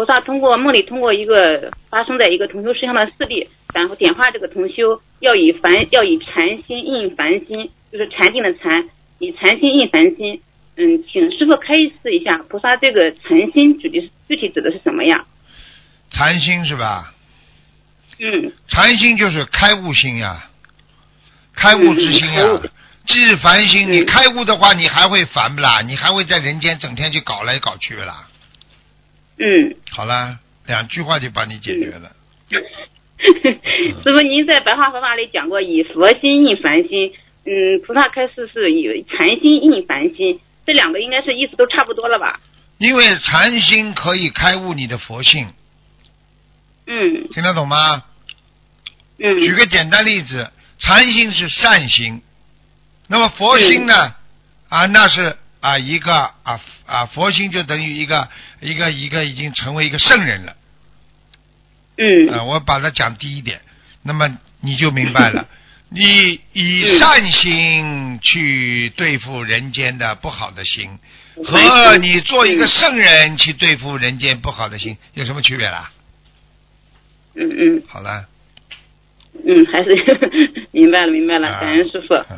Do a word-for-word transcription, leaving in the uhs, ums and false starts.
菩萨通过梦里通过一个发生在一个同修身上的事例，然后点化这个同修要以凡要以禅心印凡心，就是禅定的禅，以禅心印凡心。嗯，请师父开示一下，菩萨这个禅心具体具体指的是什么呀？ 禅心是吧？ 嗯， 禅心就是开悟心呀，开悟之心呀。 嗯、 即是凡心， 嗯、 你开悟的话，你还会烦不啦？你还会在人间整天去搞来搞去啦？ 嗯， 好了，两句话就把你解决了。 嗯、师父，您在白话佛法里讲过，以佛心印凡心。嗯，菩萨开示是以禅心印凡心，这两个应该是意思都差不多了吧？ 因为禅心可以开悟你的佛性。 嗯， 听得懂吗？ 嗯， 举个简单例子，禅心是善心，那么佛心呢？嗯、啊，那是啊一个啊啊佛心就等于一个一个一个已经成为一个圣人了。 嗯， 啊，我把它讲低一点，那么你就明白了。你以善心去对付人间的不好的心，嗯、和你做一个圣人去对付人间不好的心，有什么区别啦？ 嗯嗯， 好了。 嗯，还是明白了明白了，感恩师父。